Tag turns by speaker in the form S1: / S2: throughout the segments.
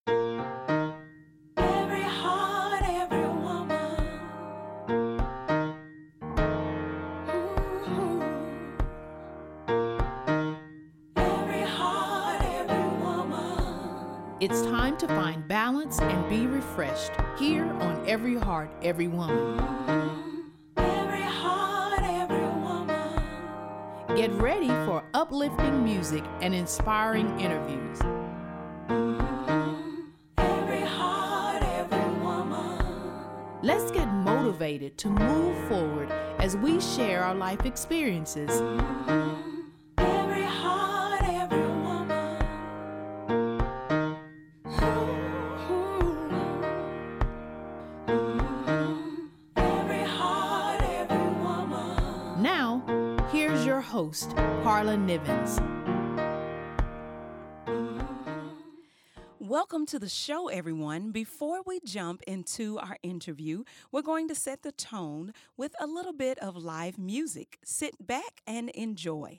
S1: Every heart, every woman. Ooh. Every heart, every woman.
S2: It's time to find balance and be refreshed here on Every Heart, Every Woman.
S1: Every heart, every woman.
S2: Get ready for uplifting music and inspiring interviews.
S1: Every heart, every woman.
S2: Let's get motivated to move forward as we share our life experiences.
S1: Every heart, every woman. Every heart, every woman.
S2: Now, here's your host, Carla Nivens.
S3: Welcome to the show, everyone. Before we jump into our interview, we're going to set the tone with a little bit of live music. Sit back and enjoy.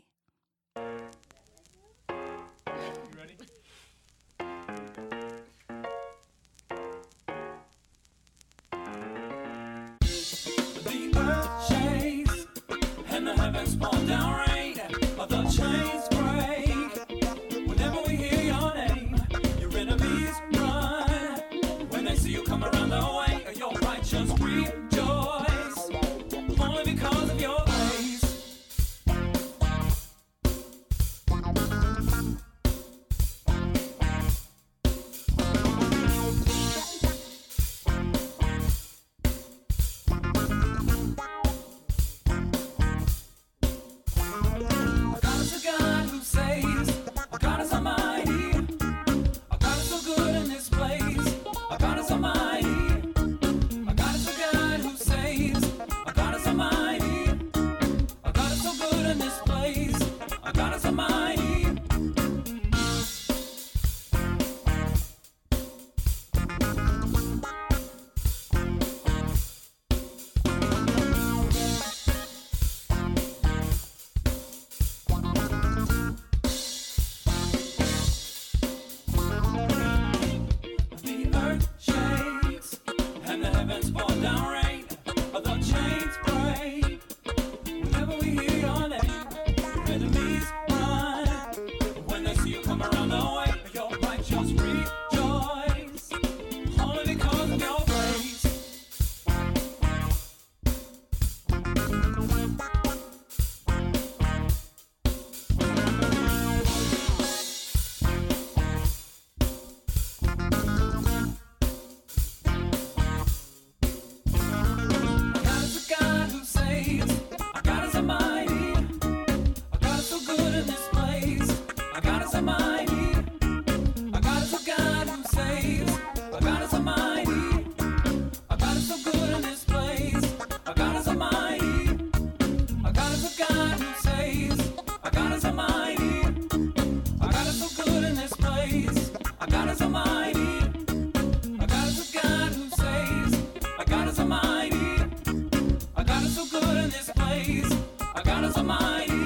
S4: The earth shakes and the heavens pour down rain. The chains break whenever we hear your name. Your enemies run when they see you come around the way. Your righteous rejoice only because of your grace. Our God is a God who saves. Our God is almighty. Our God is so good in this place. Our God is almighty. Our God is a God who saves. Our God is almighty. Our God is so good in this place. Our God is almighty. The earth shakes and the heavens pour down rain. The chains break whenever we hear your name. Your enemies run when they see you come around the way. Your righteous rejoice only because of your grace. Our God is a God who saves. Our God is almighty. Our God is so good in this place. Our God is almighty. Our God is a God who saves. Our God is almighty. Our God is so good in this place. Our God is almighty. Our God is a God who saves. Our God is almighty. Our God is so good in this place. Our God is almighty. Our God is a God who saves. Our God is almighty. Our God is so good in this place. Our God is almighty.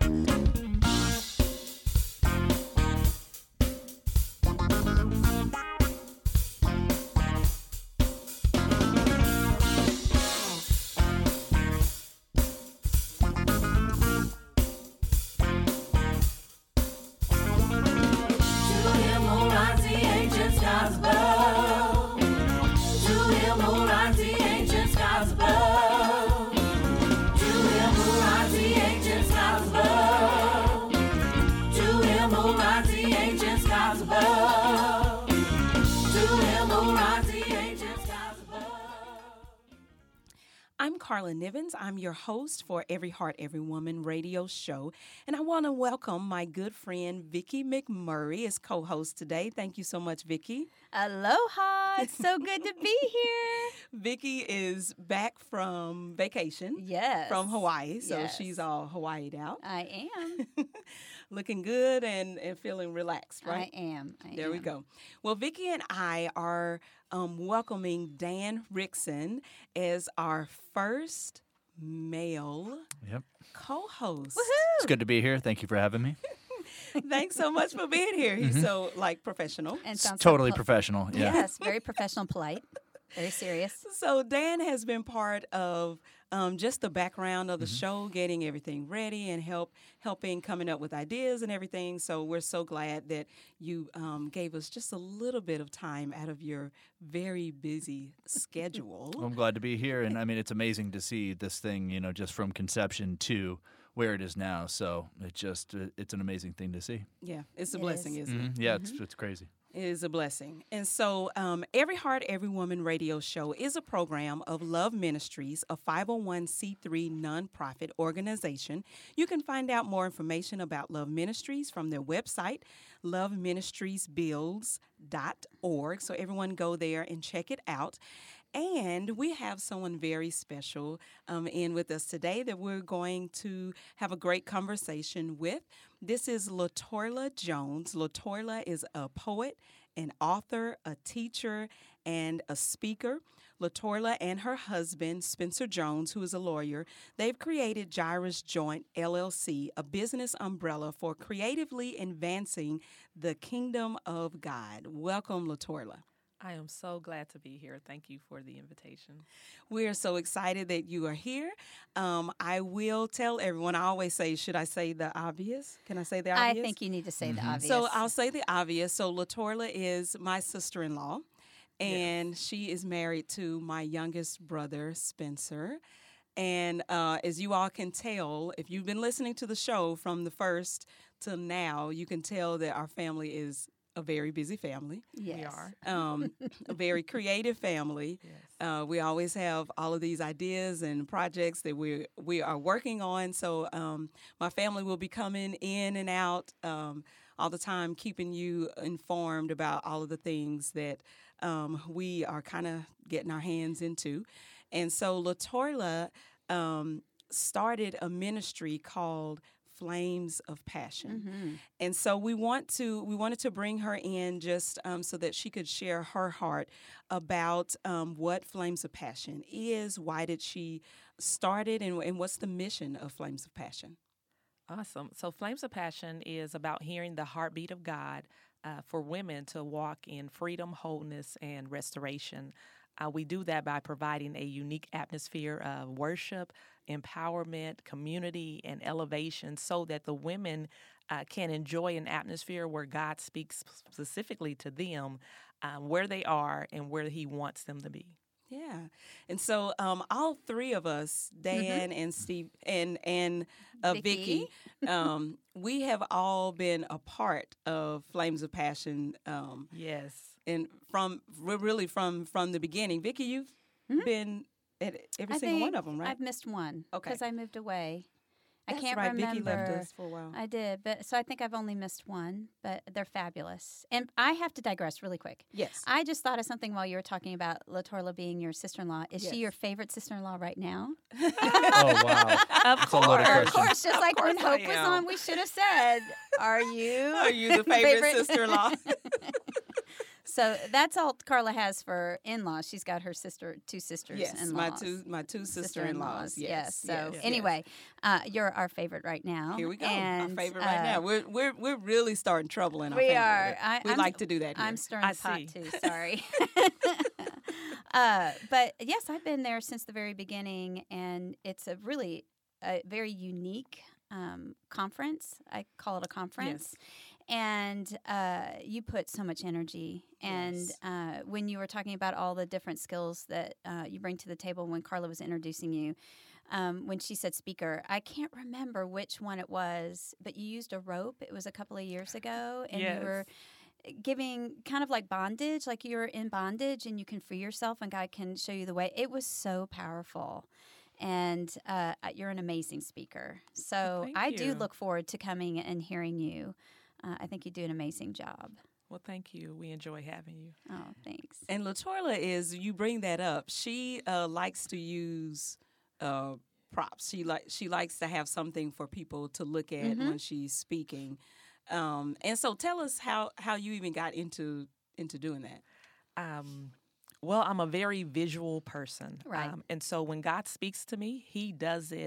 S4: To him who rides the ancient skies above. To him who rides the ancient skies above. To him who rides the ancient skies above. To him who rides the ancient skies above. To him who rides the ancient skies above.
S3: I'm Carla Nivens. I'm your host for Every Heart, Every Woman radio show. And I want to welcome my good friend, Vicki McMurray, as co-host today. Thank you so much, Vicki.
S5: Aloha. It's so good to be here.
S3: Vicki is back from vacation.
S5: Yes.
S3: From Hawaii. So
S5: Yes.
S3: she's all Hawaii'd out.
S5: I am.
S3: Looking good and feeling relaxed, right?
S5: I am.
S3: There we go. Well, Vicki and I are welcoming Dan Rickson as our first male
S6: Yep.
S3: co-host.
S6: It's good to be here. Thank you for having me.
S3: Thanks so much for being here. He's so professional.
S5: And sounds
S6: Totally
S5: so
S6: professional. Yeah.
S5: Yes, very professional, polite, very serious.
S3: So Dan has been part of just the background of the show, getting everything ready and helping coming up with ideas and everything. So we're so glad that you gave us just a little bit of time out of your very busy schedule.
S6: I'm glad to be here, and I mean it's amazing to see this thing, just from conception to where it is now. So it's an amazing thing to see.
S3: Yeah, it's a
S5: It
S3: blessing,
S5: is.
S3: isn't it?
S6: Yeah, it's crazy.
S3: It is a blessing. And so, Every Heart, Every Woman radio show is a program of Love Ministries, a 501c3 nonprofit organization. You can find out more information about Love Ministries from their website, loveministriesbuilds.org. So, everyone go there and check it out. And we have someone very special in with us today that we're going to have a great conversation with. This is LaToila Jones. LaToila is a poet, an author, a teacher, and a speaker. LaToila and her husband, Spencer Jones, who is a lawyer, they've created Gyrus Joint LLC, a business umbrella for creatively advancing the kingdom of God. Welcome, LaToila.
S7: I am so glad to be here. Thank you for the invitation.
S3: We are so excited that you are here. I will tell everyone, I always say, should I say the obvious? Can I say the
S5: I
S3: obvious?
S5: think you need to say the obvious.
S3: So I'll say the obvious. So LaToila is my sister-in-law, and she is married to my youngest brother, Spencer. And as you all can tell, if you've been listening to the show from the first to now, you can tell that our family is a very busy family.
S5: yes.
S7: We are.
S3: A very creative family.
S7: Yes.
S3: We always have all of these ideas and projects that we are working on. So my family will be coming in and out all the time, keeping you informed about all of the things that we are kind of getting our hands into. And so LaToila started a ministry called Flames of Passion. And so we wanted to bring her in just so that she could share her heart about what Flames of Passion is, why did she start it, and what's the mission of Flames of Passion.
S7: Awesome. So Flames of Passion is about hearing the heartbeat of God for women to walk in freedom, wholeness, and restoration. We do that by providing a unique atmosphere of worship, empowerment, community, and elevation so that the women can enjoy an atmosphere where God speaks specifically to them, where they are and where He wants them to be.
S3: Yeah. And so all three of us, Dan and Steve and Vicky, we have all been a part of Flames of Passion.
S7: Yes.
S3: And from the beginning. Vicky, you've been at every
S5: I
S3: single
S5: think
S3: one of them, right?
S5: I've missed one
S3: Okay.
S5: because I moved away.
S3: That's
S5: I can't
S3: right.
S5: remember.
S3: Vicky left us for a while.
S5: I did, but so I think I've only missed one, but they're fabulous. And I have to digress really quick.
S3: Yes.
S5: I just thought of something while you were talking about LaToila being your sister-in-law. Is
S3: Yes.
S5: she your favorite sister-in-law right now?
S6: Oh wow. That's a loaded
S5: Of
S6: question.
S5: course, just like when
S7: course I
S5: Hope was
S7: am.
S5: on, we should have said, "Are you?
S3: Are you the favorite sister-in-law?
S5: So that's all Carla has for in-laws. She's got her two sisters.
S3: Yes,
S5: in-laws.
S3: my two sister-in-laws. Yes.
S5: So
S3: yes,
S5: anyway, you're our favorite right now.
S3: Here we go.
S5: And,
S3: Our favorite right now. We're really starting trouble in our
S5: we
S3: family.
S5: are.
S3: We like to do that here.
S5: I'm stirring
S7: I
S5: the pot
S7: see.
S5: too. Sorry. But yes, I've been there since the very beginning, and it's a very unique conference. I call it a conference. And you put so much energy. And
S3: Yes.
S5: when you were talking about all the different skills that you bring to the table, when Carla was introducing you, when she said speaker, I can't remember which one it was, but you used a rope. It was a couple of years ago, and
S7: Yes.
S5: you were giving kind of like bondage, like you're in bondage and you can free yourself and God can show you the way. It was so powerful. And you're an amazing speaker. So
S7: Thank
S5: I do
S7: you.
S5: look forward to coming and hearing you. I think you do an amazing job.
S7: Well, thank you. We enjoy having you.
S5: Oh, thanks.
S3: And LaToila you bring that up. She likes to use props. She likes to have something for people to look at when she's speaking. And so tell us how you even got into doing that.
S7: Well, I'm a very visual person.
S5: Right.
S7: And so when God speaks to me, He does it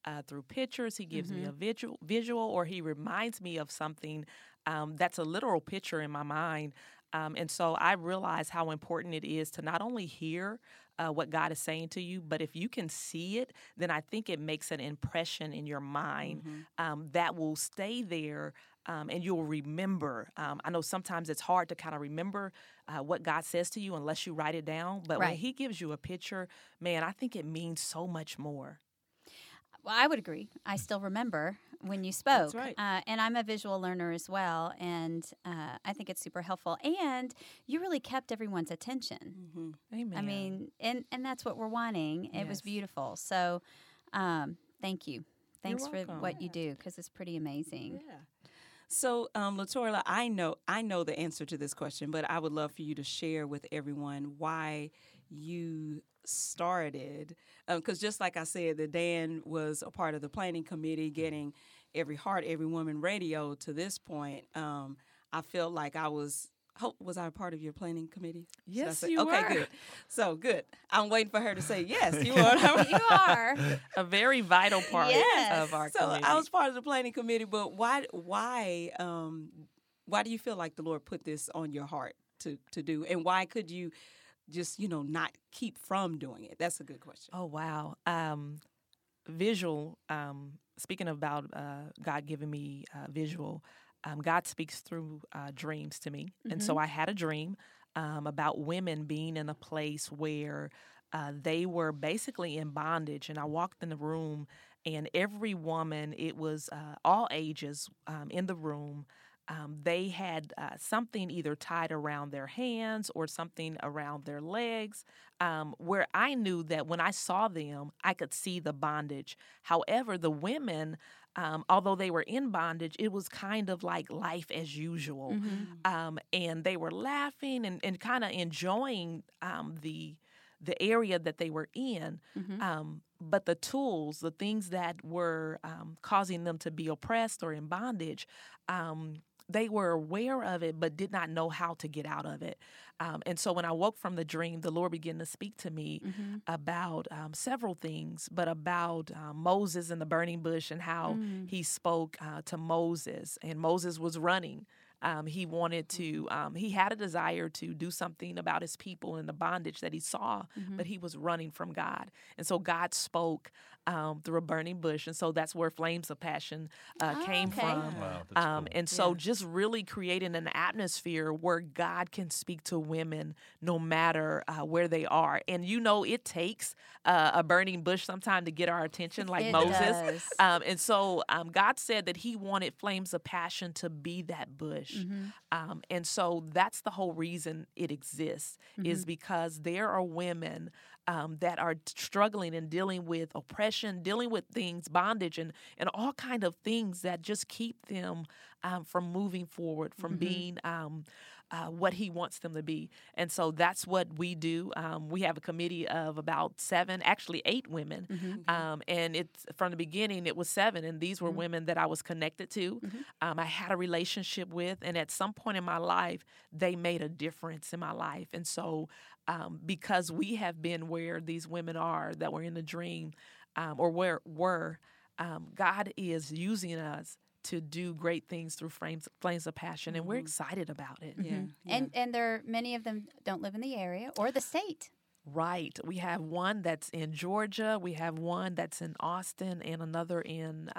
S7: through pictures. He gives me a visual, or he reminds me of something that's a literal picture in my mind. And so I realize how important it is to not only hear what God is saying to you, but if you can see it, then I think it makes an impression in your mind that will stay there. And you'll remember. I know sometimes it's hard to kind of remember what God says to you unless you write it down. But when
S5: Right.
S7: He gives you a picture, man, I think it means so much more.
S5: Well, I would agree. I still remember when you spoke.
S3: That's right.
S5: And I'm a visual learner as well. And I think it's super helpful. And you really kept everyone's attention.
S7: Amen.
S5: I mean, and that's what we're wanting. It was
S7: Yes.
S5: beautiful. So thank you. Thanks for
S7: welcome.
S5: what you do, because it's pretty amazing.
S3: Yeah. So, LaTorla, I know the answer to this question, but I would love for you to share with everyone why you started. Because just like I said, that Dan was a part of the planning committee, getting Every Heart, Every Woman Radio to this point. I felt like I was. Was I a part of your planning committee? Should I
S7: Yes,
S3: say-
S7: you
S3: okay,
S7: were.
S3: good. So good. I'm waiting for her to say yes. You are.
S5: You are.
S7: A very vital part
S5: Yes.
S7: of our
S3: So
S7: community.
S3: I was part of the planning committee, but why do you feel like the Lord put this on your heart to do, and why could you just not keep from doing it? That's a good question.
S7: Oh, wow. Visual, speaking about God giving me visual, God speaks through dreams to me. And so I had a dream about women being in a place where they were basically in bondage. And I walked in the room, and every woman, it was all ages in the room. They had something either tied around their hands or something around their legs, where I knew that when I saw them, I could see the bondage. However, the women, although they were in bondage, it was kind of like life as usual. And they were laughing and kind of enjoying the area that they were in. But the tools, the things that were causing them to be oppressed or in bondage, they were aware of it but did not know how to get out of it. And so when I woke from the dream, the Lord began to speak to me about several things, but about Moses and the burning bush and how he spoke to Moses. And Moses was running. He wanted to, he had a desire to do something about his people and the bondage that he saw, but he was running from God. And so God spoke through a burning bush. And so that's where Flames of Passion came
S5: okay.
S7: from.
S6: Wow, that's cool.
S7: And so just really creating an atmosphere where God can speak to women no matter where they are. And it takes a burning bush sometime to get our attention, like
S5: It
S7: Moses.
S5: does.
S7: And so God said that he wanted Flames of Passion to be that bush. And so that's the whole reason it exists, is because there are women that are struggling and dealing with oppression, dealing with things, bondage, and all kind of things that just keep them from moving forward, from being what he wants them to be. And so that's what we do. We have a committee of about 7, actually 8 women. And it's from the beginning, it was 7. And these were women that I was connected to. I had a relationship with. And at some point in my life, they made a difference in my life. And so because we have been where these women are that were in the dream, or where were, God is using us to do great things through Flames of Passion, and we're excited about it.
S5: And there, many of them don't live in the area or the state.
S7: Right. We have one that's in Georgia, we have one that's in Austin, and another in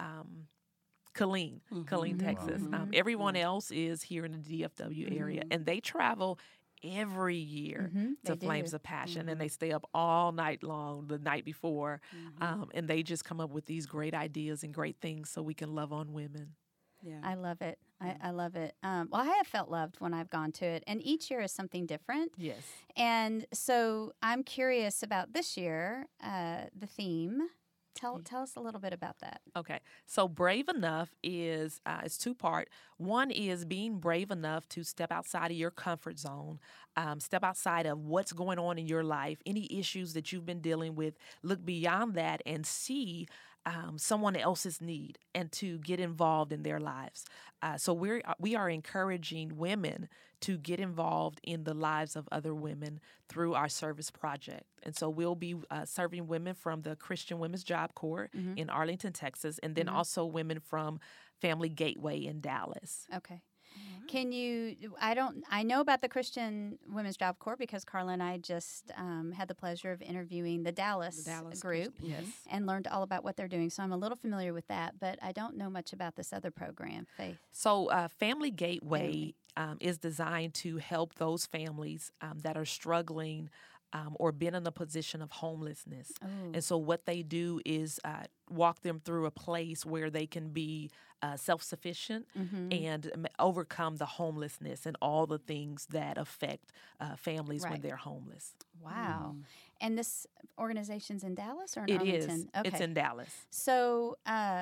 S7: Killeen, Texas. Everyone else is here in the DFW area, and they travel every year to
S5: They
S7: Flames
S5: do.
S7: of Passion, and they stay up all night long the night before, and they just come up with these great ideas and great things so we can love on women.
S3: Yeah.
S5: I love it. I love it. Well, I have felt loved when I've gone to it, and each year is something different.
S7: Yes.
S5: And so I'm curious about this year, the theme. Tell us a little bit about that.
S7: Okay, so Brave Enough is it's 2-part. One is being brave enough to step outside of your comfort zone, step outside of what's going on in your life, any issues that you've been dealing with. Look beyond that and see someone else's need and to get involved in their lives. So we are encouraging women to get involved in the lives of other women through our service project. And so we'll be serving women from the Christian Women's Job Corps in Arlington, Texas, and then also women from Family Gateway in Dallas.
S5: Okay. Can you? I know about the Christian Women's Job Corps because Carla and I just had the pleasure of interviewing the Dallas group,
S3: Yes.
S5: and learned all about what they're doing. So I'm a little familiar with that, but I don't know much about this other program, Faith.
S7: So Family Gateway is designed to help those families that are struggling or been in a position of homelessness. And so what they do is walk them through a place where they can be self-sufficient and overcome the homelessness and all the things that affect families when
S5: Right.
S7: they're homeless.
S5: Wow. And this organization's in Dallas or in
S7: It is.
S5: Arlington? Okay.
S7: It's in Dallas.
S5: So,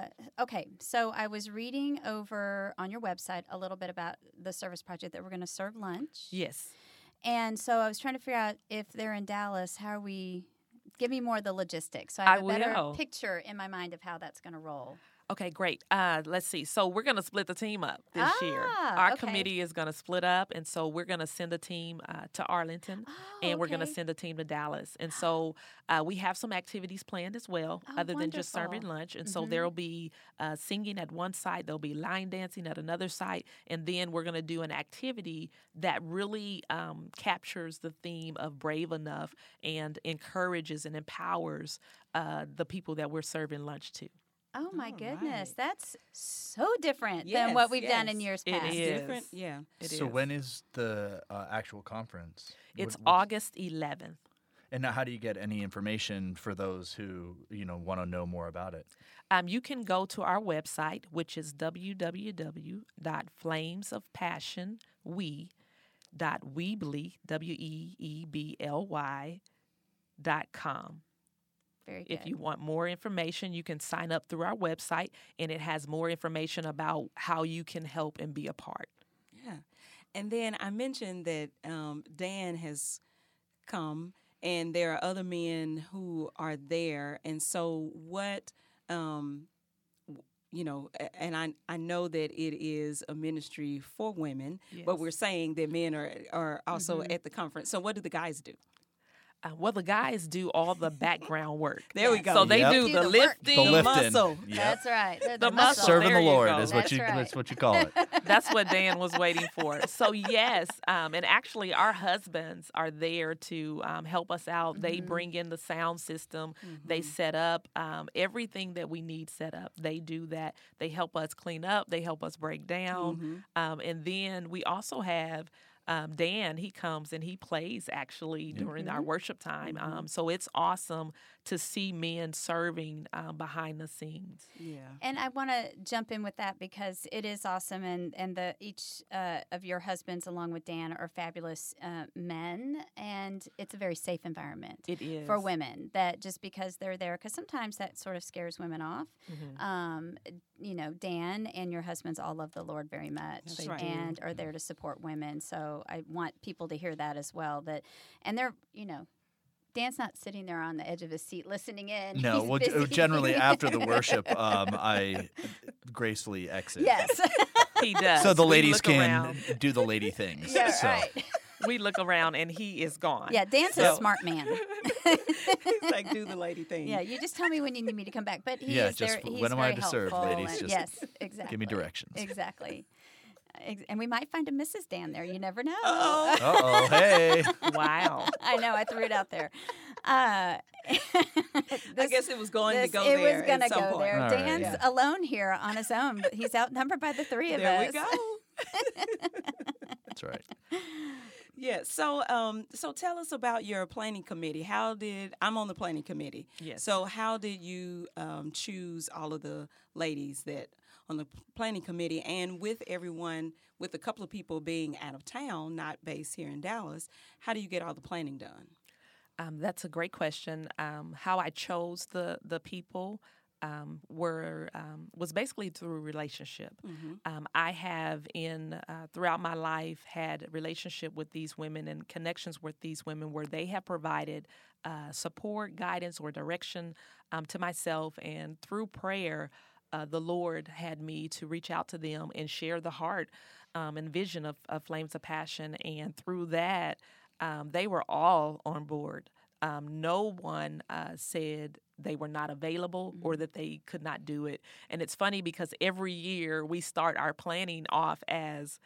S5: so I was reading over on your website a little bit about the service project that we're going to serve lunch.
S7: Yes.
S5: And so I was trying to figure out if they're in Dallas, how are we? Give me more of the logistics. So I have
S7: I
S5: a better
S7: will.
S5: picture in my mind of how that's going to roll.
S7: Okay, great. Let's see. So we're going to split the team up this year.
S5: Ah,
S7: Our
S5: okay.
S7: committee is going to split up, and so we're going to send a team to Arlington, and we're going to
S5: okay.
S7: send a team to Dallas. And so we have some activities planned as well,
S5: Oh,
S7: other than just serving
S5: wonderful.
S7: lunch. And so there will be singing at one site, there'll be line dancing at another site, and then we're going to do an activity that really captures the theme of Brave Enough and encourages and empowers the people that we're serving lunch to.
S5: Oh my
S3: All
S5: goodness,
S3: right.
S5: that's so different than what
S3: Yes,
S5: we've done in
S3: yes.
S5: years
S7: It
S5: past.
S7: is.
S3: Different, yeah.
S7: It
S6: So
S7: is.
S6: when is the actual conference?
S7: It's
S6: What's-
S7: August 11th.
S6: And now how do you get any information for those who, want to know more about it?
S7: You can go to our website, which is www.flamesofpassion.weebly.com.
S5: Very good.
S7: If you want more information, you can sign up through our website, and it has more information about how you can help and be a part.
S3: Yeah. And then I mentioned that Dan has come, and there are other men who are there. And so what, and I know that it is a ministry for women, but
S7: Yes.
S3: we're saying that men are also at the conference. So what do the guys do?
S7: Well, the guys do all the background work.
S3: There we go.
S7: So they
S6: Yep.
S7: do
S5: Do
S7: the
S5: the work.
S7: lifting.
S6: The lifting.
S3: muscle.
S6: Yep.
S5: That's right. They're
S7: The
S5: the
S7: muscle.
S5: muscle.
S6: Serving
S7: There
S6: the
S7: you
S6: Lord
S7: go.
S6: is what
S5: That's right.
S6: that's what you call it.
S7: That's what Dan was waiting for. So yes, and actually our husbands are there to help us out. They bring in the sound system. They set up everything that we need set up. They do that. They help us clean up. They help us break down. And then we also have Dan. He comes and he plays actually during our worship time. So it's awesome to see men serving behind the scenes.
S3: Yeah.
S5: And I want to jump in with that because it is awesome, and each of your husbands, along with Dan, are fabulous men, and it's a very safe environment.
S7: It is.
S5: For women, that just because they're there, because sometimes that sort of scares women off. Dan and your husbands all love the Lord very much,
S3: That's right.
S5: and are there to support women. So I want people to hear that as well. And they're, Dan's not sitting there on the edge of his seat listening in.
S6: No,
S5: He's
S6: well,
S5: busy.
S6: generally after the worship, I gracefully exit.
S5: Yes.
S7: He does.
S6: So the
S7: We
S6: ladies
S7: look
S6: can
S7: around.
S6: do the lady things.
S5: Yeah,
S6: so.
S5: right.
S7: We look around and he is gone.
S5: Yeah, Dan's a
S7: So-
S5: smart man.
S3: It's like do the lady thing.
S5: Yeah, you just tell me when you need me to come back. But he
S6: Yeah,
S5: is
S6: just
S5: there. He's
S6: when am I
S5: very
S6: to serve,
S5: helpful
S6: ladies?
S5: and-
S6: Just
S5: yes, exactly.
S6: give me directions.
S5: Exactly. And we might find a Mrs. Dan there. You never know.
S6: Uh-oh, hey.
S7: Wow.
S5: I know. I threw it out there.
S3: I guess it was going to go
S5: it
S3: there
S5: was going to
S3: at some
S5: go
S3: point.
S5: there.
S6: All right.
S5: Dan's
S3: Yeah.
S5: alone here on his own, but he's outnumbered by the three of
S3: There
S5: us.
S3: we go.
S6: That's right.
S3: Yeah. So, so tell us about your planning committee. I'm on the planning committee?
S7: Yes.
S3: So, how did you choose all of the ladies that on the planning committee, and with everyone, with a couple of people being out of town, not based here in Dallas, how do you get all the planning done?
S7: That's a great question. How I chose the people. was basically through relationship. I have throughout my life had a relationship with these women and connections with these women where they have provided support, guidance, or direction to myself, and through prayer, the Lord had me to reach out to them and share the heart and vision of Flames of Passion, and through that, they were all on board. No one said they were not available or that they could not do it. And it's funny because every year we start our planning off as,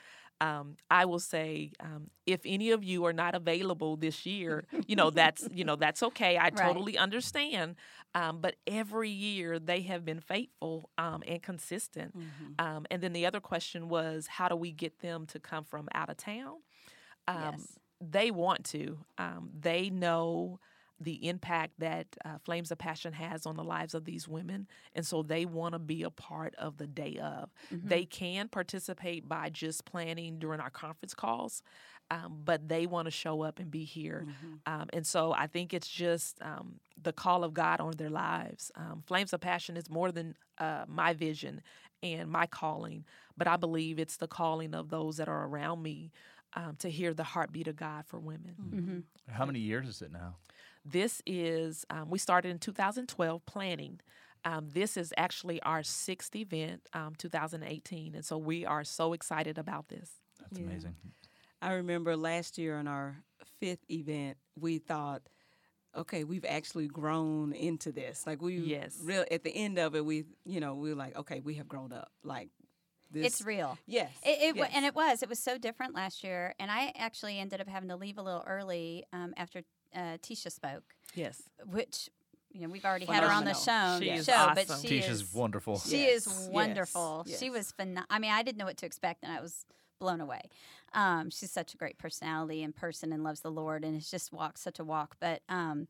S7: I will say, if any of you are not available this year, that's okay. I totally understand. But every year they have been faithful and consistent. And then the other question was, how do we get them to come from out of town?
S5: Yes.
S7: They want to. They know the impact that Flames of Passion has on the lives of these women, and so they want to be a part of the day of. They can participate by just planning during our conference calls, but they want to show up and be here. And so I think it's just the call of God on their lives. Flames of Passion is more than my vision and my calling, but I believe it's the calling of those that are around me to hear the heartbeat of God for women.
S6: How many years is it now?
S7: This is, we started in 2012 planning. This is actually our 6th event, 2018. And so we are so excited about this.
S6: That's amazing.
S3: I remember last year on our 5th event, we thought, okay, we've actually grown into this. Like at the end of it, we were like, okay, we have grown up. Like this.
S5: It's real.
S3: Yes.
S5: And it was so different last year. And I actually ended up having to leave a little early after Tisha spoke.
S7: Yes.
S5: Which, we've already had her on the show.
S7: She is
S5: but
S7: awesome.
S6: Tisha's wonderful.
S5: She is wonderful.
S3: Yes.
S5: She was phenomenal. I mean, I didn't know what to expect, and I was blown away. She's such a great personality in person and loves the Lord, and has just walked such a walk. But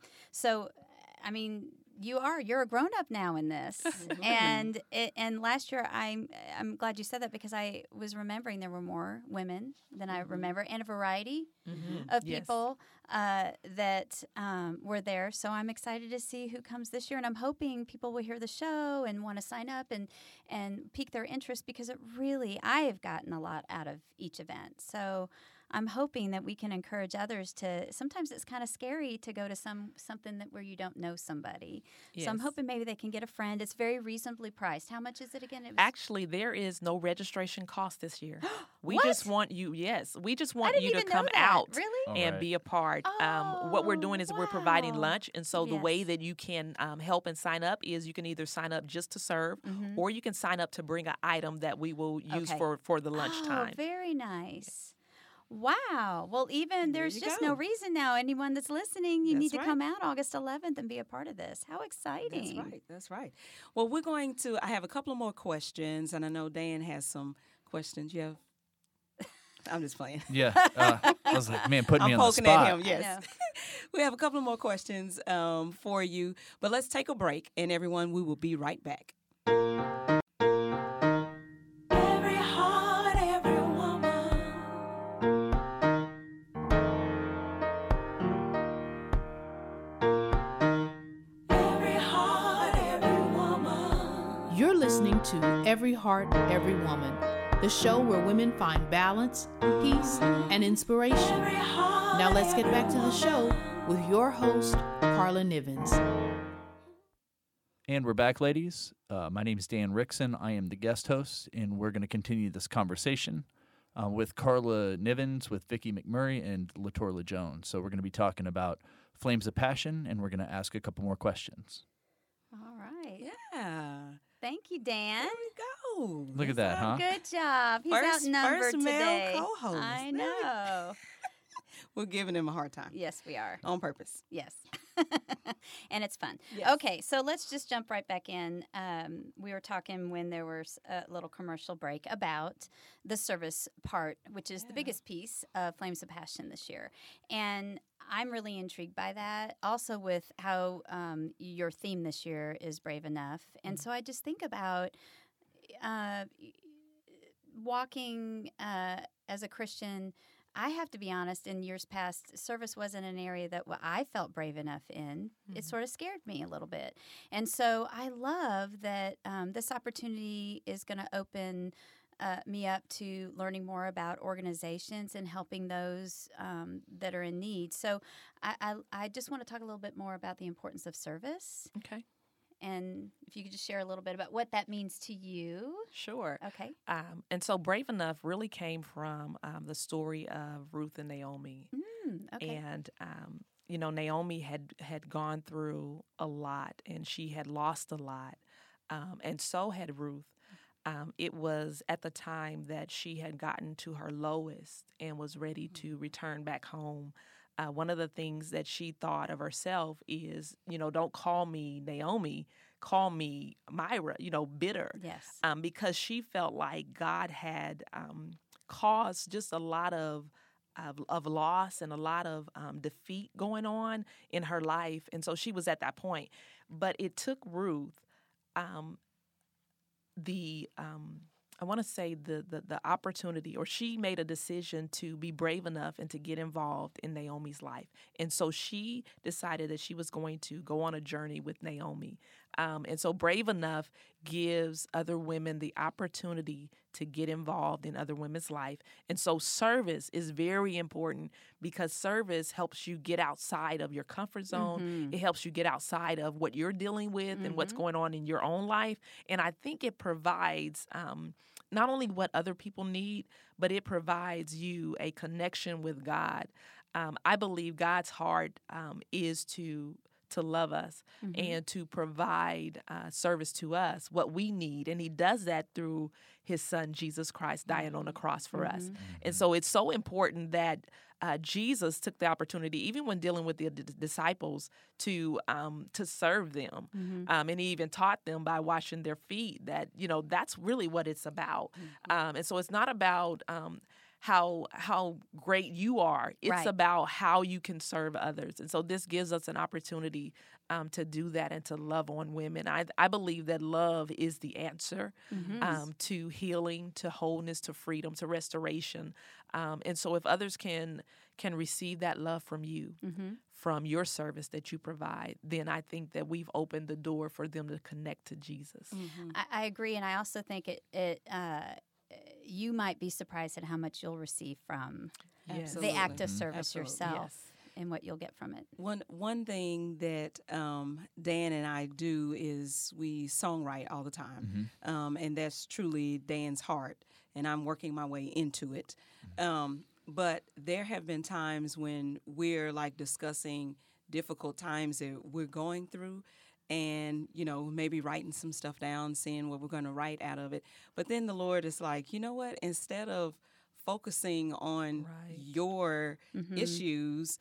S5: you're a grown up now in this, and last year I'm glad you said that, because I was remembering there were more women than I remember, and a variety of people that were there. So I'm excited to see who comes this year, and I'm hoping people will hear the show and want to sign up and pique their interest, because I have gotten a lot out of each event. So I'm hoping that we can encourage others to. Sometimes it's kind of scary to go to something where you don't know somebody.
S7: Yes.
S5: So I'm hoping maybe they can get a friend. It's very reasonably priced. How much is it again?
S7: Actually, there is no registration cost this year. We
S5: What?
S7: just want you. Yes, we just
S5: I
S7: want
S5: didn't
S7: you to
S5: even
S7: come
S5: know that.
S7: out
S5: Really?
S7: and
S6: Alright.
S7: be a part. What we're doing is we're providing
S5: wow.
S7: lunch, and so the way
S5: Yes.
S7: that you can help and sign up is you can either sign up just to serve, or you can sign up to bring an item that we will use
S5: Okay.
S7: for the lunchtime.
S5: Oh, very nice. Wow. Well, even
S3: There
S5: there's
S3: you
S5: just
S3: go.
S5: no reason now. Anyone that's listening, you
S3: That's
S5: need to
S3: right.
S5: come out August 11th and be a part of this. How exciting.
S3: That's right. Well, I have a couple of more questions, and I know Dan has some questions. You have? I'm just playing.
S6: Yeah. I was like, man, put me
S3: I'm
S6: on the
S3: poking
S6: spot.
S3: at him.
S5: I
S3: Yes.
S5: know.
S3: We have a couple of more questions for you, but let's take a break, and everyone, we will be right back.
S1: Every heart, every woman. Every heart, every woman.
S2: You're listening to Every Heart, Every Woman, the show where women find balance, peace, and inspiration.
S1: Every heart.
S2: Now let's get back to the show with your host, Carla Nivens.
S6: And we're back, ladies. My name is Dan Rickson. I am the guest host, and we're going to continue this conversation with Carla Nivens, with Vicki McMurray, and LaTorla Jones. So we're going to be talking about Flames of Passion, and we're going to ask a couple more questions.
S5: All right.
S3: Yeah.
S5: Thank you, Dan.
S3: There we go.
S6: Look at that, huh?
S5: Good job. He's
S3: First-
S5: outnumbered
S3: first male
S5: today.
S3: co-host.
S5: I
S3: There we go.
S5: know.
S3: We're giving him a hard time
S5: Yes, we are.
S3: on purpose.
S5: Yes. And it's fun.
S3: Yes.
S5: Okay, so let's just jump right back in. We were talking when there was a little commercial break about the service part, which is the biggest piece of Flames of Passion this year. And I'm really intrigued by that. Also with how your theme this year is Brave Enough. And so I just think about walking as a Christian I have to be honest, in years past, service wasn't an area that I felt brave enough in. It sort of scared me a little bit. And so I love that this opportunity is going to open me up to learning more about organizations and helping those that are in need. So I just want to talk a little bit more about the importance of service.
S7: Okay.
S5: And if you could just share a little bit about what that means to you.
S7: Sure.
S5: Okay.
S7: And so Brave Enough really came from the story of Ruth and Naomi.
S5: Okay.
S7: And, Naomi had gone through a lot and she had lost a lot. And so had Ruth. It was at the time that she had gotten to her lowest and was ready to return back home. One of the things that she thought of herself is, don't call me Naomi, call me Myra, bitter.
S5: Yes.
S7: Because she felt like God had caused just a lot of loss and a lot of defeat going on in her life. And so she was at that point. But it took Ruth I want to say the opportunity, or she made a decision to be brave enough and to get involved in Naomi's life. And so she decided that she was going to go on a journey with Naomi. And so Brave Enough gives other women the opportunity to get involved in other women's life. And so service is very important because service helps you get outside of your comfort zone. It helps you get outside of what you're dealing with and what's going on in your own life. And I think it provides not only what other people need, but it provides you a connection with God. I believe God's heart is to love us and to provide service to us, what we need. And he does that through his son, Jesus Christ, dying on the cross for us. And so it's so important that Jesus took the opportunity, even when dealing with the disciples, to serve them. And he even taught them by washing their feet that, that's really what it's about. And so it's not about how great you are. It's
S5: Right.
S7: about how you can serve others. And so this gives us an opportunity to do that and to love on women. I believe that love is the answer to healing, to wholeness, to freedom, to restoration. And so if others can receive that love from you, from your service that you provide, then I think that we've opened the door for them to connect to Jesus.
S5: I agree, and I also think you might be surprised at how much you'll receive from
S7: Yes.
S5: the act of service
S3: Absolutely.
S5: yourself
S7: Yes.
S5: and what you'll get from it.
S3: One thing that Dan and I do is we songwrite all the time, and that's truly Dan's heart, and I'm working my way into it. But there have been times when we're like discussing difficult times that we're going through, and maybe writing some stuff down, seeing what we're going to write out of it. But then the Lord is like, you know what? Instead of focusing on
S7: Right.
S3: your issues,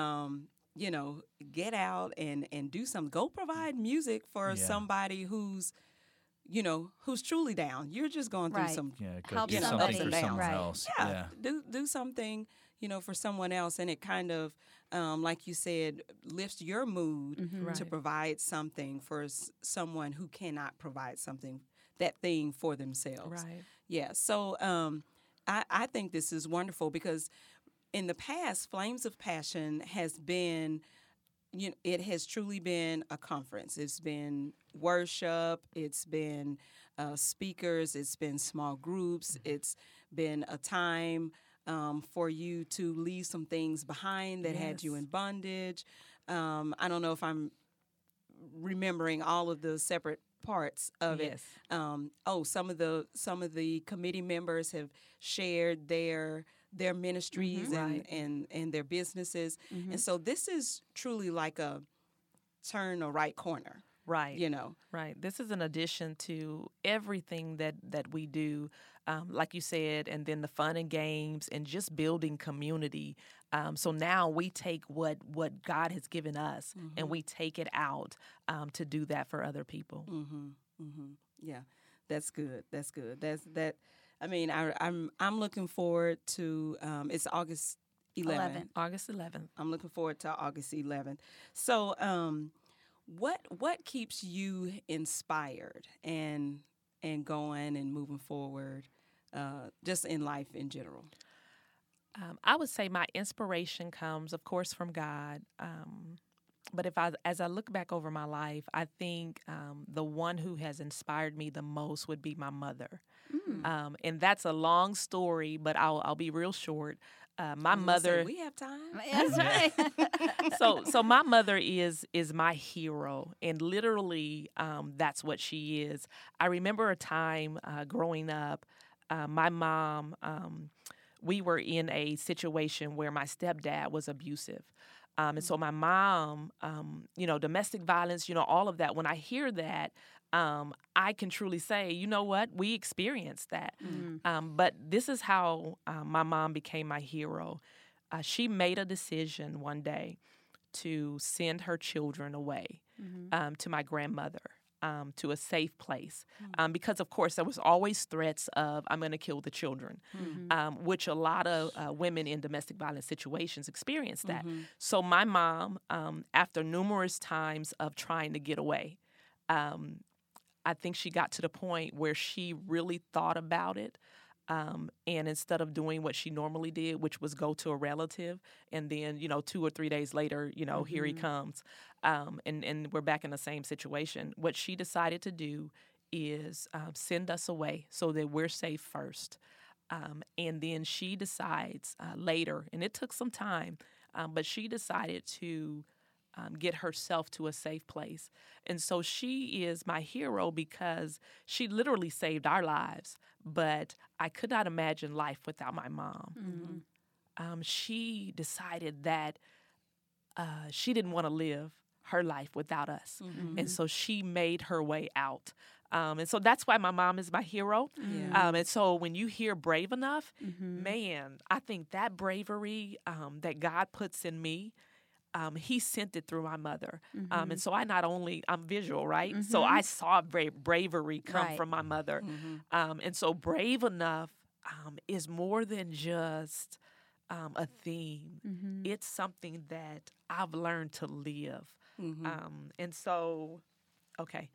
S3: get out and do something. Go provide music for somebody who's truly down. You're just going through
S5: Right.
S3: some
S6: Yeah, go
S5: Help
S6: do
S5: somebody.
S6: something for
S3: Right.
S6: someone else.
S3: yeah, do something for someone else, and it kind of like you said, lifts your mood to
S7: Right.
S3: provide something for someone who cannot provide that thing for themselves.
S7: Right.
S3: Yeah, so I think this is wonderful because in the past, Flames of Passion has been, it has truly been a conference. It's been worship, it's been speakers, it's been small groups, it's been a time for you to leave some things behind that had you
S7: Yes.
S3: in bondage. I don't know if I'm remembering all of the separate parts of
S7: Yes.
S3: it. Some of the committee members have shared their ministries
S7: Right.
S3: and their businesses, and so this is truly like a turn a right corner.
S7: Right.
S3: You know,
S7: Right. This is an addition to everything that we do, like you said, and then the fun and games and just building community. So now we take what God has given us and we take it out to do that for other people.
S3: yeah, that's good. That's good. That. I mean, I'm looking forward to. It's August 11th.
S7: August 11th.
S3: I'm looking forward to August 11th. So, what keeps you inspired and going and moving forward, just in life in general?
S7: I would say my inspiration comes, of course, from God. But as I look back over my life, I think the one who has inspired me the most would be my mother. And that's a long story, but I'll be real short. My mother.
S3: We have time.
S5: That's right.
S7: So my mother is my hero, and literally that's what she is. I remember a time growing up, my mom. We were in a situation where my stepdad was abusive. And so my mom, domestic violence, all of that. When I hear that, I can truly say, you know what, we experienced that. But this is how my mom became my hero. She made a decision one day to send her children away to my grandmother. To a safe place. Because, of course, there was always threats of, I'm going to kill the children, which a lot of women in domestic violence situations experience that. So my mom, after numerous times of trying to get away, I think she got to the point where she really thought about it. And instead of doing what she normally did, which was go to a relative, and then, 2 or 3 days later, here he comes, and we're back in the same situation. What she decided to do is send us away so that we're safe first. And then she decides later, and it took some time, but she decided to get herself to a safe place. And so she is my hero because she literally saved our lives. But I could not imagine life without my mom. She decided that she didn't want to live her life without us. And so she made her way out. And so that's why my mom is my hero. And so when you hear brave enough, man, I think that bravery that God puts in me, he sent it through my mother. And so I'm visual, right? So I saw bravery come from my mother. And so brave enough is more than just a theme. It's something that I've learned to live. And so, okay.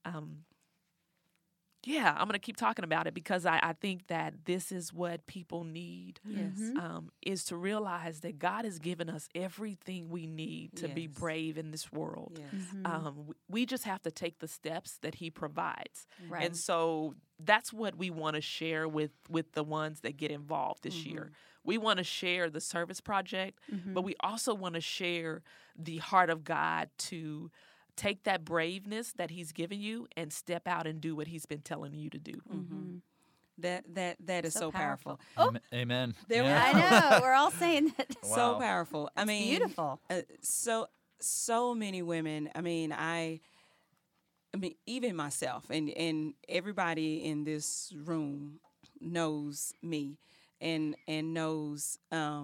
S7: Yeah, I'm going to keep talking about it because I think that this is what people need, is to realize that God has given us everything we need to be brave in this world. We just have to take the steps that he provides.
S5: Right.
S7: And so that's what we want to share with the ones that get involved this year. We want to share the service project, but we also want to share the heart of God to take that braveness that he's given you and step out and do what he's been telling you to do.
S3: That is so powerful.
S5: Oh,
S6: Amen.
S3: There we
S6: Yeah.
S5: I know. We're all saying that.
S3: So powerful. I mean,
S5: Beautiful.
S3: So many women. I mean, even myself and everybody in this room knows me and knows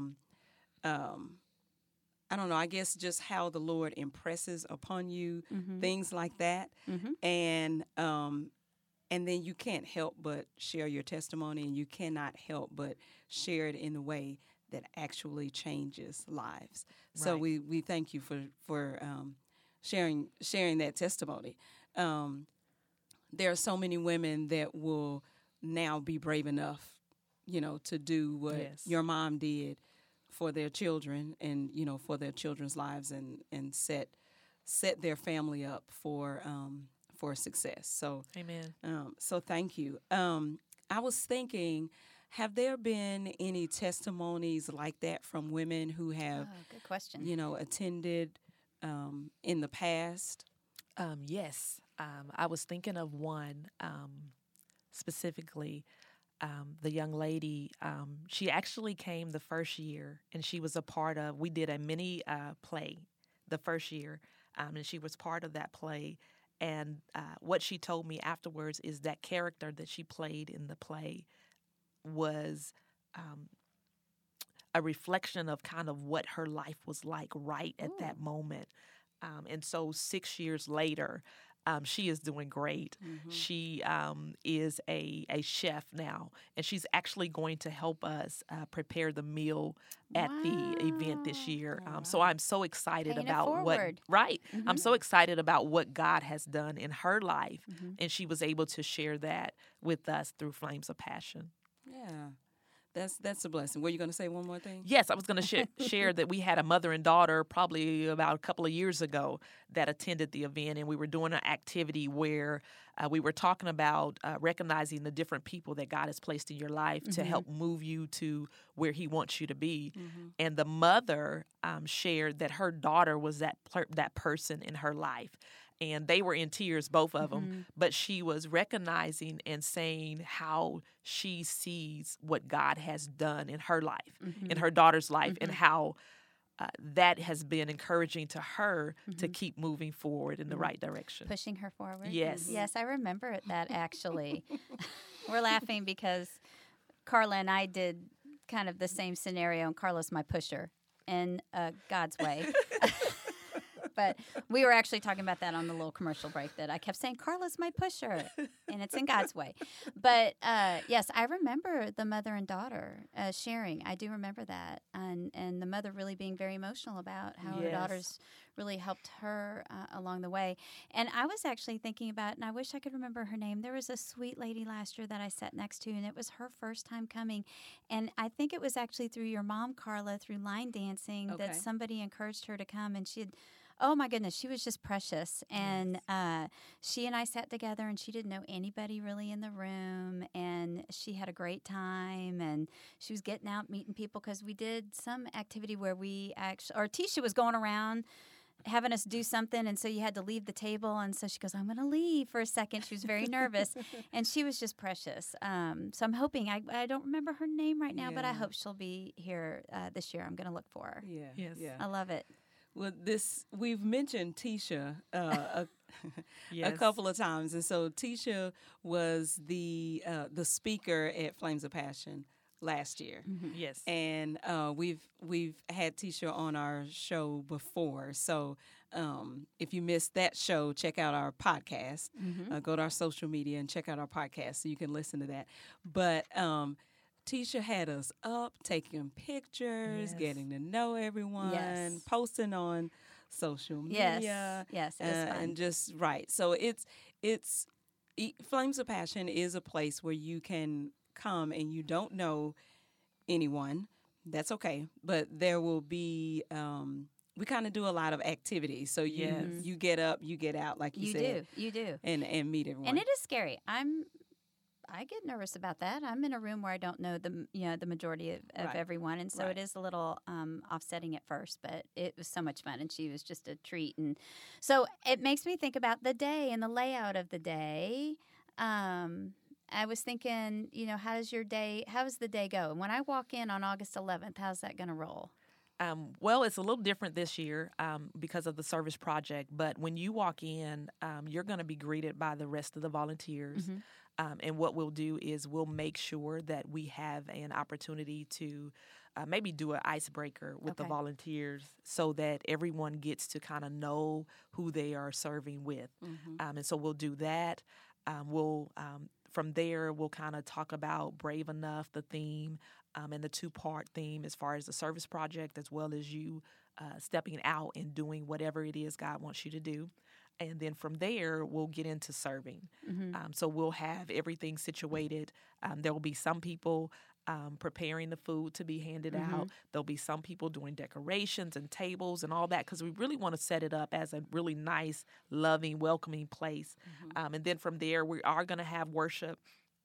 S3: I don't know, I guess just how the Lord impresses upon you things like that. And then you can't help but share your testimony, and you cannot help but share it in a way that actually changes lives. So
S7: Right.
S3: we thank you for sharing that testimony. There are so many women that will now be brave enough, to do what
S7: Yes.
S3: your mom did for their children and, for their children's lives and set their family up for success. So,
S7: Amen.
S3: so thank you. I was thinking, have there been any testimonies like that from women who have,
S5: Oh, good question.
S3: attended in the past?
S7: Yes. I was thinking of one specifically. The young lady, she actually came the first year, and she was a part of, we did a mini play the first year, and she was part of that play. And what she told me afterwards is that character that she played in the play was a reflection of kind of what her life was like right at that moment. And so 6 years later, she is doing great. She is a chef now, and she's actually going to help us prepare the meal at the event this year. So I'm so excited
S5: Paying it
S7: about
S5: forward.
S7: I'm so excited about what God has done in her life, and she was able to share that with us through Flames of Passion.
S3: Yeah. That's a blessing. Were you going to say one more thing?
S7: Yes, I was going to share that we had a mother and daughter probably about a couple of years ago that attended the event, and we were doing an activity where we were talking about recognizing the different people that God has placed in your life to help move you to where He wants you to be. And the mother shared that her daughter was that person in her life. And they were in tears, both of them, but she was recognizing and saying how she sees what God has done in her life, in her daughter's life, and how that has been encouraging to her to keep moving forward in the right direction.
S5: Pushing her forward.
S7: Yes.
S5: Yes, I remember that actually. We're laughing because Carla and I did kind of the same scenario, and Carla's my pusher in God's way. But we were actually talking about that on the little commercial break that I kept saying, Carla's my pusher, and it's in God's way. But yes, I remember the mother and daughter sharing. I do remember that. And the mother really being very emotional about how her daughters really helped her along the way. And I was actually thinking about, and I wish I could remember her name, there was a sweet lady last year that I sat next to, and it was her first time coming. And I think it was actually through your mom, Carla, through line dancing, that somebody encouraged her to come, and she had, oh my goodness, she was just precious. And she and I sat together, and she didn't know anybody really in the room, and she had a great time, and she was getting out, meeting people, because we did some activity where we actually, or Tisha was going around having us do something, and so you had to leave the table, and so she goes, I'm going to leave for a second. She was very nervous, and she was just precious. So I'm hoping, I don't remember her name right now, but I hope she'll be here this year. I'm going to look for her. I love it.
S3: Well, we've mentioned Tisha a couple of times, and so Tisha was the speaker at Flames of Passion last year.
S7: Yes,
S3: and we've had Tisha on our show before. So if you missed that show, check out our podcast. Go to our social media and check out our podcast so you can listen to that. But Tisha had us up, taking pictures, getting to know everyone, posting on social media.
S5: Yes, it was fun.
S3: And just So it's Flames of Passion is a place where you can come and you don't know anyone. That's okay, but there will be. We kind of do a lot of activities, so you get up, you get out, like you said.
S5: You do,
S3: and meet everyone.
S5: And it is scary. I get nervous about that. I'm in a room where I don't know the majority of everyone, and so it is a little offsetting at first. But it was so much fun, and she was just a treat. And so it makes me think about the day and the layout of the day. I was thinking, how does the day go? And when I walk in on August 11th, how's that going to roll?
S7: Well, it's a little different this year because of the service project. But when you walk in, you're going to be greeted by the rest of the volunteers. And what we'll do is we'll make sure that we have an opportunity to maybe do an icebreaker with the volunteers so that everyone gets to kind of know who they are serving with. And so we'll do that. From there, we'll kind of talk about Brave Enough, the theme, and the two-part theme as far as the service project, as well as you stepping out and doing whatever it is God wants you to do. And then from there, we'll get into serving. So we'll have everything situated. There will be some people preparing the food to be handed out. There'll be some people doing decorations and tables and all that, because we really want to set it up as a really nice, loving, welcoming place. And then from there, we are going to have worship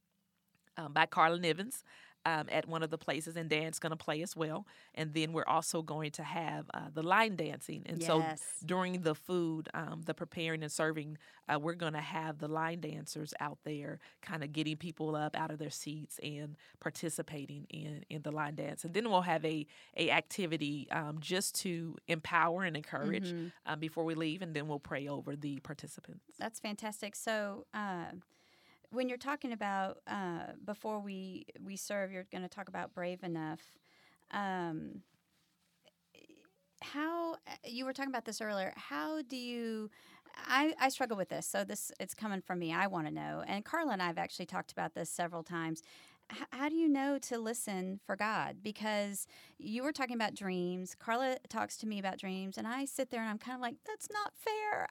S7: by Carla Nivens at one of the places, and Dan's going to play as well. And then we're also going to have the line dancing. And so during the food, the preparing and serving, we're going to have the line dancers out there kind of getting people up out of their seats and participating in the line dance. And then we'll have a activity just to empower and encourage before we leave, and then we'll pray over the participants.
S5: That's fantastic. So when you're talking about before we serve, you're going to talk about Brave Enough. How you were talking about this earlier? How do you? I struggle with this, so it's coming from me. I want to know. And Carla and I have actually talked about this several times. How do you know to listen for God? Because you were talking about dreams. Carla talks to me about dreams, and I sit there and I'm kind of like, that's not fair.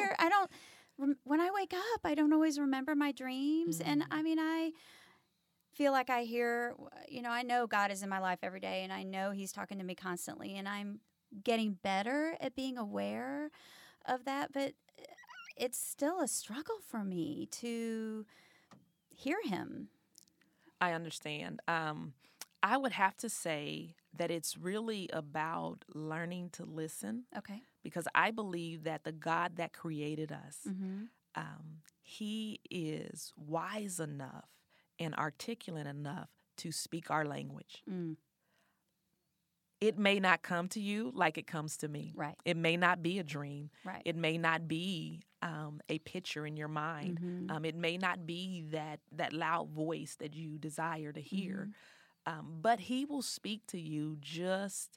S5: When I wake up, I don't always remember my dreams. And I mean, feel like I hear, I know God is in my life every day, and I know He's talking to me constantly, and I'm getting better at being aware of that, but it's still a struggle for me to hear Him.
S7: I understand. I would have to say that it's really about learning to listen,
S5: Okay.
S7: because I believe that the God that created us,
S5: Mm-hmm.
S7: He is wise enough and articulate enough to speak our language.
S5: Mm.
S7: It may not come to you like it comes to me.
S5: Right.
S7: It may not be a dream.
S5: Right.
S7: It may not be a picture in your mind.
S5: Mhm.
S7: It may not be that loud voice that you desire to hear.
S5: Mm-hmm.
S7: But He will speak to you just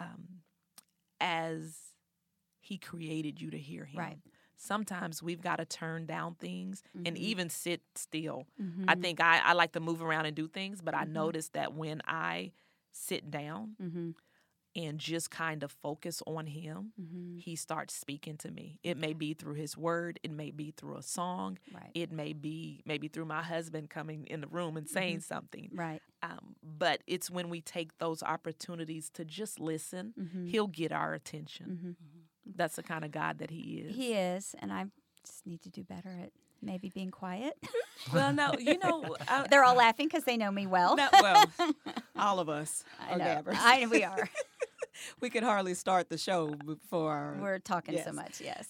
S7: as He created you to hear Him.
S5: Right.
S7: Sometimes we've got to turn down things and
S5: Mhm.
S7: even sit still.
S5: Mm-hmm.
S7: I think I like to move around and do things, but I notice that when I sit down
S5: Mm-hmm.
S7: and just kind of focus on Him,
S5: Mm-hmm.
S7: He starts speaking to me. It may be through His word. It may be through a song.
S5: Right.
S7: It may be maybe through my husband coming in the room and saying something.
S5: Right.
S7: But it's when we take those opportunities to just listen,
S5: Mm-hmm.
S7: He'll get our attention.
S5: Mm-hmm.
S7: That's the kind of God that He is.
S5: He is, and I just need to do better at maybe being quiet.
S3: Well, no,
S5: They're all laughing because they know me well.
S3: well, all of us
S5: I
S3: are
S5: know.
S3: gabbers.
S5: We are.
S3: We could hardly start the show before our
S5: We're talking so
S3: Yes.
S5: much. Yes.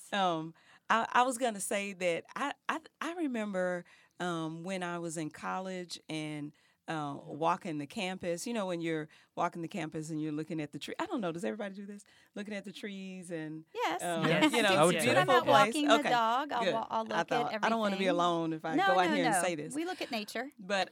S3: I was going to say that I remember when I was in college and walking the campus. When you're walking the campus and you're looking at the tree. I don't know. Does everybody do this? Looking at the trees and
S5: Yes.
S7: Yes.
S3: you know,
S7: I would
S3: it's
S7: say.
S3: a
S5: When I'm
S3: beautiful
S5: out
S3: place.
S5: walking the
S3: Okay,
S5: dog,
S3: good.
S5: I'll look
S3: I
S5: at
S3: thought,
S5: everything.
S3: I don't want to be alone if I
S5: No,
S3: go out
S5: no,
S3: here
S5: no.
S3: and say this.
S5: We look at nature.
S3: But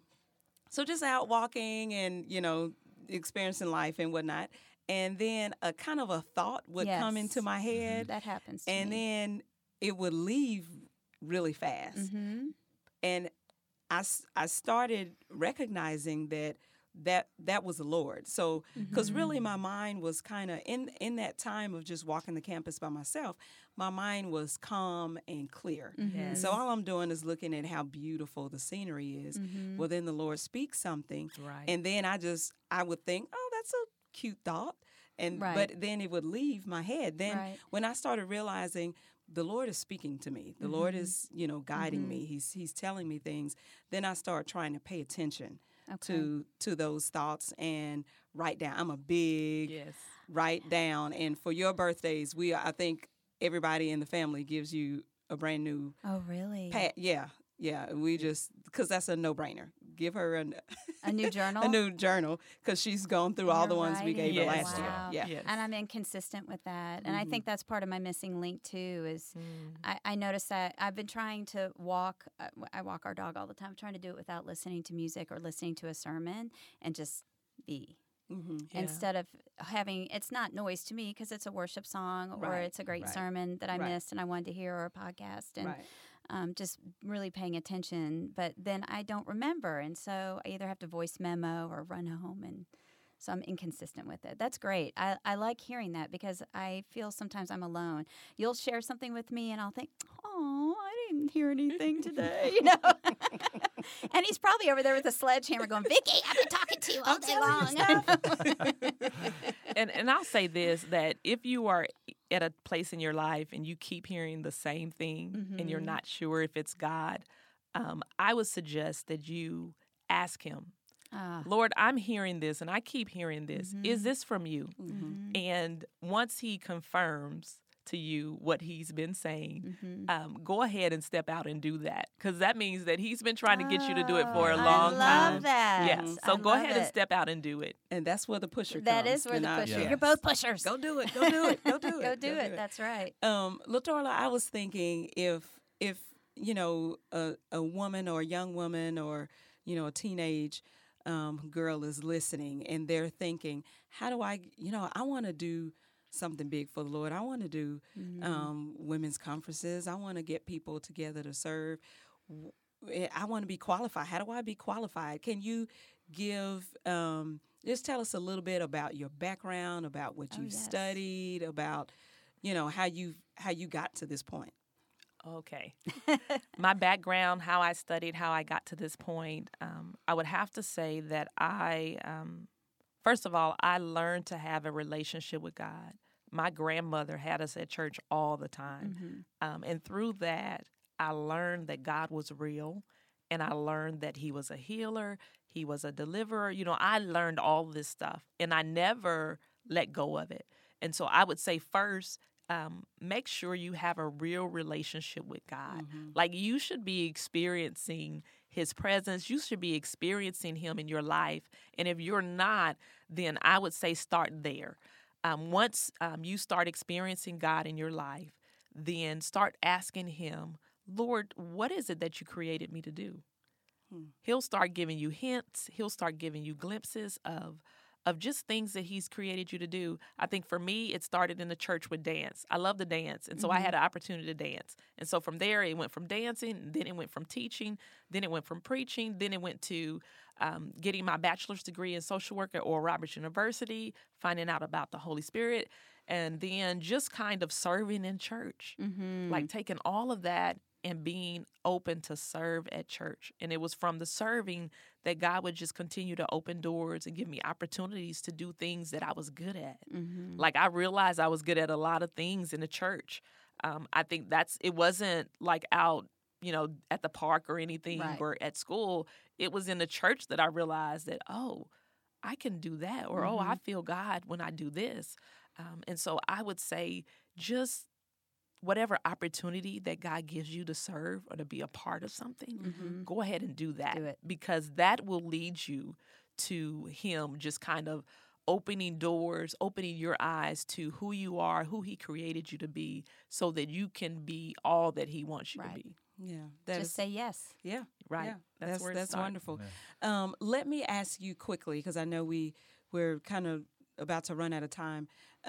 S3: so just out walking and experiencing life and whatnot, and then a kind of a thought would come
S5: Yes.
S3: into my head,
S5: That happens to
S3: and
S5: me.
S3: then it would leave really fast.
S5: Mm-hmm.
S3: And I started recognizing that was the Lord. So because really my mind was kind of in that time of just walking the campus by myself, my mind was calm and clear.
S5: Mm-hmm.
S3: And so all I'm doing is looking at how beautiful the scenery is.
S5: Mm-hmm.
S3: Well, then the Lord speaks something,
S7: Right.
S3: and then I would think, oh, that's a cute thought, and
S5: Right.
S3: but then it would leave my head. Then
S5: Right.
S3: when I started realizing the Lord is speaking to me, the Lord is guiding me. He's telling me things. Then I start trying to pay attention
S5: Okay.
S3: to those thoughts and write down. I'm a big
S7: Yes.
S3: write down. And for your birthdays, I think everybody in the family gives you a brand new
S5: Oh, really?
S3: pad. Yeah. We just because that's a no brainer. Give her
S5: A new journal?
S3: a new journal because she's gone through all the ones we gave her
S7: Yes.
S3: last
S5: Wow.
S3: year. Yeah.
S7: Yes.
S5: And I'm inconsistent with that. And I
S3: Mhm.
S5: think that's part of my missing link too is
S7: Mm.
S5: I noticed that I've been trying to walk. I walk our dog all the time. I'm trying to do it without listening to music or listening to a sermon and just be.
S3: Mm-hmm.
S7: Yeah.
S5: Instead of having, it's not noise to me because it's a worship song or
S3: Right,
S5: it's a great
S3: right,
S5: sermon that I
S3: right.
S5: missed and I wanted to hear or a podcast. And
S3: Right.
S5: just really paying attention, but then I don't remember. And so I either have to voice memo or run home. And so I'm inconsistent with it. That's great. I like hearing that because I feel sometimes I'm alone. You'll share something with me and I'll think, oh, I didn't hear anything today, And he's probably over there with a sledgehammer going, Vicky, I've been talking to you all day long.
S7: And I'll say this, that if you are at a place in your life and you keep hearing the same thing and you're
S5: Mhm.
S7: not sure if it's God, I would suggest that you ask Him,
S5: Ah,
S7: Lord, I'm hearing this and I keep hearing this. Is this from you?
S3: Mm-hmm.
S5: mhm,
S7: And once He confirms to you what He's been saying,
S5: mhm.
S7: go ahead and step out and do that, because that means that He's been trying to get you to do it for a
S5: Oh,
S7: long
S5: I
S7: time.
S5: love that.
S7: Yes.
S5: I
S7: So go
S5: love
S7: ahead and
S5: it.
S7: step out and do it.
S3: And that's where the pusher
S5: That
S3: comes.
S5: is where the
S3: And
S5: pusher.
S6: Yes.
S5: You're both pushers.
S3: Go do it. Go do it. Go do it.
S5: Go do it. That's right.
S3: LaTorla, I was thinking if a woman or a young woman or a teenage girl is listening and they're thinking, how do I want to do something big for the Lord. I want to do women's conferences. I want to get people together to serve. I want to be qualified. How do I be qualified? Can you give just tell us a little bit about your background, about what
S5: Oh,
S3: you've
S5: yes.
S3: studied, about how you got to this point.
S7: Okay. My background, how I studied, how I got to this point, I would have to say that first of all, I learned to have a relationship with God. My grandmother had us at church all the time. And through that, I learned that God was real, and I learned that He was a healer, He was a deliverer. I learned all this stuff, and I never let go of it. And so I would say first, make sure you have a real relationship with God. Like, you should be experiencing His presence. You should be experiencing Him in your life. And if you're not, then I would say start there. Once you start experiencing God in your life, then start asking Him, Lord, what is it that you created me to do? He'll start giving you hints. He'll start giving you glimpses of just things that He's created you to do. I think for me, it started in the church with dance. I love to dance, and so I had an opportunity to dance. And so from there, it went from dancing, then it went from teaching, then it went from preaching, then it went to getting my bachelor's degree in social work at Oral Roberts University, finding out about the Holy Spirit, and then just kind of serving in church, like taking all of that and being open to serve at church. And it was from the serving that God would just continue to open doors and give me opportunities to do things that I was good at. Like, I realized I was good at a lot of things in the church. I think it wasn't like out, at the park or anything or at school. It was in the church that I realized that, oh, I can do that, or, oh, I feel God when I do this. And so I would say just whatever opportunity that God gives you to serve or to be a part of something, go ahead and do that.
S5: Do it.
S7: Because that will lead you to Him just kind of opening doors, opening your eyes to who you are, who He created you to be, so that you can be all that He wants you to be.
S3: Yeah,
S5: Just say yes.
S3: Yeah,
S7: Right.
S3: Yeah,
S7: That's where it
S3: that's
S7: started.
S3: wonderful. Let me ask you quickly, because I know we're kind of about to run out of time.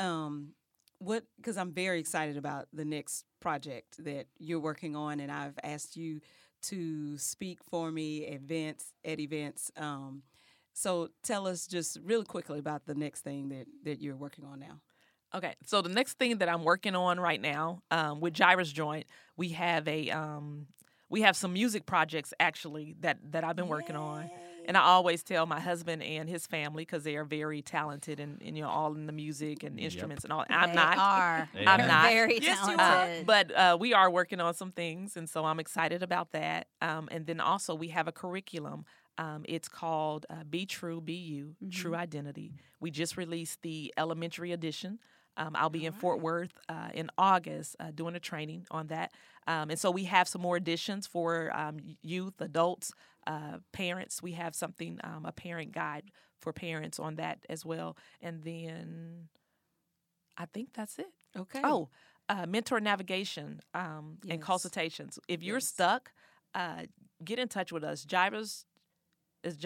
S3: Because I'm very excited about the next project that you're working on, and I've asked you to speak for me at events. So tell us just really quickly about the next thing that you're working on now.
S7: Okay, so the next thing that I'm working on right now with Jairus Joint, we have some music projects actually that I've been working on. And I always tell my husband and his family, because they are very talented and all in the music and instruments and all. I'm
S5: They
S7: not.
S5: are.
S7: I'm
S5: They're
S7: not.
S5: very
S7: Yes, you
S5: talented.
S7: are. But we are working on some things, and so I'm excited about that. And then also we have a curriculum. It's called Be True, Be You, True Identity. We just released the elementary edition. I'll be in Fort Worth in August doing a training on that. And so we have some more editions for youth, adults, parents. We have something, a parent guide for parents on that as well. And then I think that's it.
S3: Okay.
S7: Oh, mentor navigation and
S3: Yes.
S7: consultations. If you're
S3: Yes.
S7: stuck, get in touch with us. Jairus is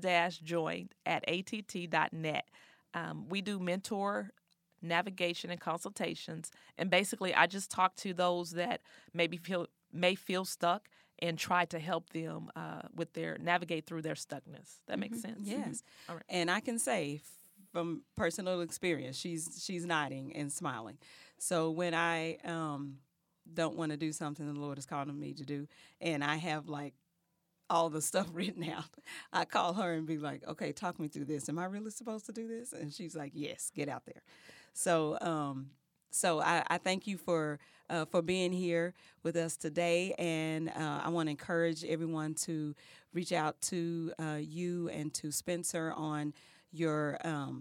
S7: jairus-joint@att.net. We do mentor navigation and consultations, and basically I just talk to those that may feel stuck and try to help them navigate through their stuckness. That makes sense.
S3: Yes.
S7: All right.
S3: And I can say from personal experience, she's nodding and smiling. So when I don't want to do something the Lord is calling me to do, and I have like all the stuff written out, I call her and be like, okay, talk me through this. Am I really supposed to do this? And she's like, yes, get out there. So I thank you for being here with us today, and I want to encourage everyone to reach out to you and to Spencer on your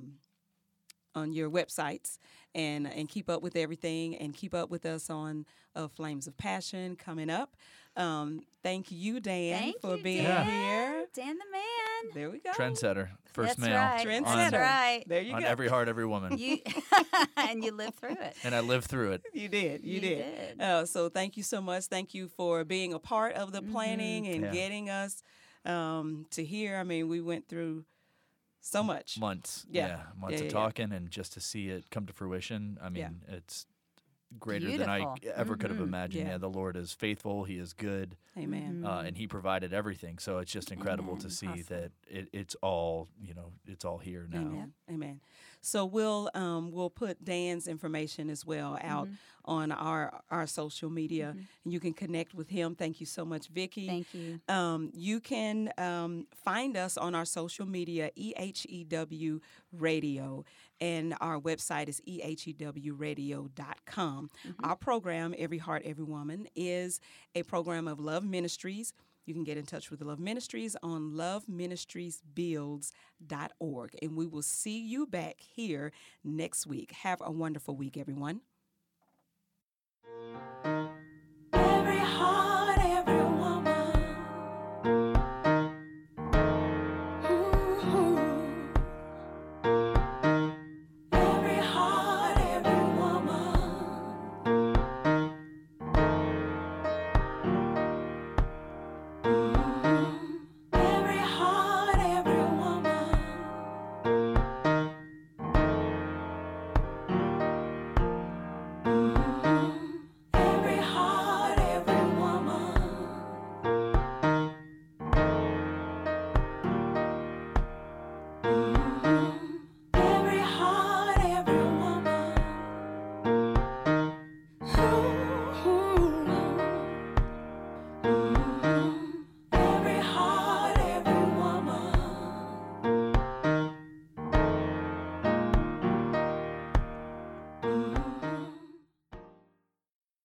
S3: websites and keep up with everything, and keep up with us on Flames of Passion coming up. Thank you, Dan,
S5: Thank
S3: for
S5: you,
S3: being
S5: Dan.
S3: here.
S5: Dan the man.
S3: There we go.
S6: Trendsetter, first
S5: That's
S6: male
S5: right.
S3: Trendsetter.
S5: That's right.
S3: There you
S6: on
S3: go.
S6: Every Heart, Every Woman,
S5: You and you lived through it.
S6: and I lived through it.
S3: You did. You
S5: You
S3: did.
S5: did.
S3: So thank you so much. Thank you for being a part of the planning and
S6: Yeah.
S3: getting us to here. I mean, we went through so much.
S6: Months,
S3: Yeah.
S6: months
S3: Yeah,
S6: of
S3: yeah.
S6: talking, and just to see it come to fruition. I mean, it's greater than I
S5: Beautiful.
S6: ever could have imagined.
S3: Yeah.
S6: Yeah, the Lord is faithful. He is good.
S3: Amen.
S6: And He provided everything. So it's just incredible to see
S3: Awesome.
S6: that it's all, it's all here now.
S3: Amen. Amen. So we'll put Dan's information as well out on our social media, and you can connect with him. Thank you so much, Vicki.
S5: Thank you.
S3: You can find us on our social media, EHEW Radio, and our website is ehewradio.com. Our program, Every Heart, Every Woman, is a program of Love Ministries. You can get in touch with the Love Ministries on loveministriesbuilds.org. And we will see you back here next week. Have a wonderful week, everyone.